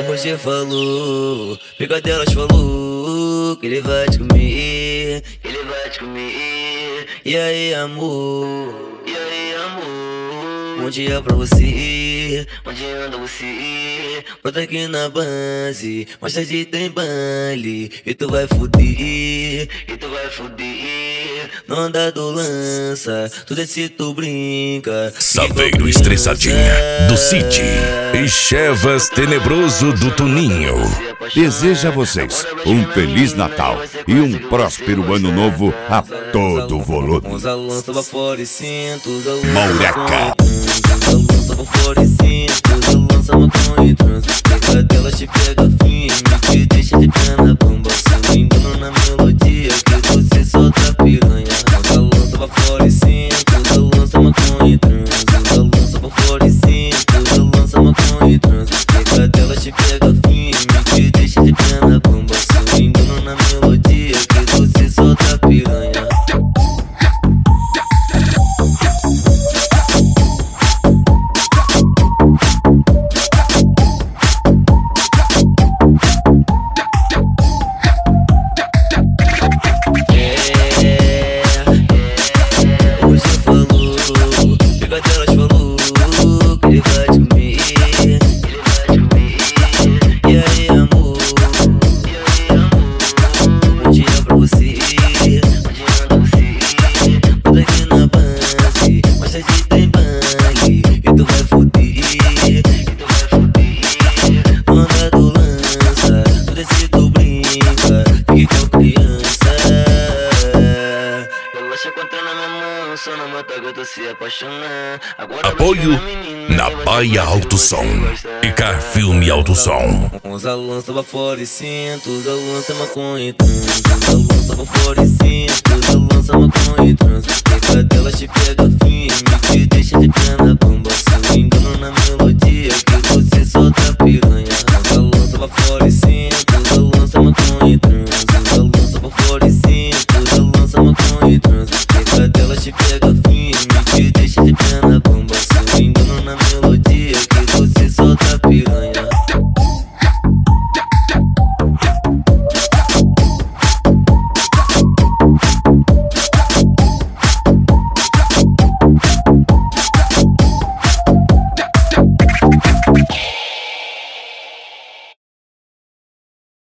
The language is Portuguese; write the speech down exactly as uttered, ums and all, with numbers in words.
Você falou, Brigadelas falou que ele vai te comer, que ele vai te comer. E aí, amor? E aí, amor? Bom dia pra você, onde anda você? Bota aqui na base, mais tarde tem baile. E tu vai fuder, e tu vai fuder. Não anda do lança, tu desce, tu brinca. Saveiro Estressadinha do City e Chevas Tenebroso do Tuninho deseja a vocês um Feliz Natal e um próspero Ano Novo a todo volume. Maureca. Brigadelas te pega firme, te deixa de pena bamba. Se me engano na melodia que você solta piranha. Usa lança pra fora e senta, usa lança maconha e transa. Usa lança pra fora e senta, usa lança maconha e transa. Brigadelas te pega firme, te deixa de pena bamba. Se me engano na melodia que você solta piranha. Apoio na Baia Alto Som e Car Filme Alto Som. Usa lança pra fora e senta, usa lança maconha e transa. Usa lança pra fora e senta, usa lança maconha e transa. Brigadelas te pega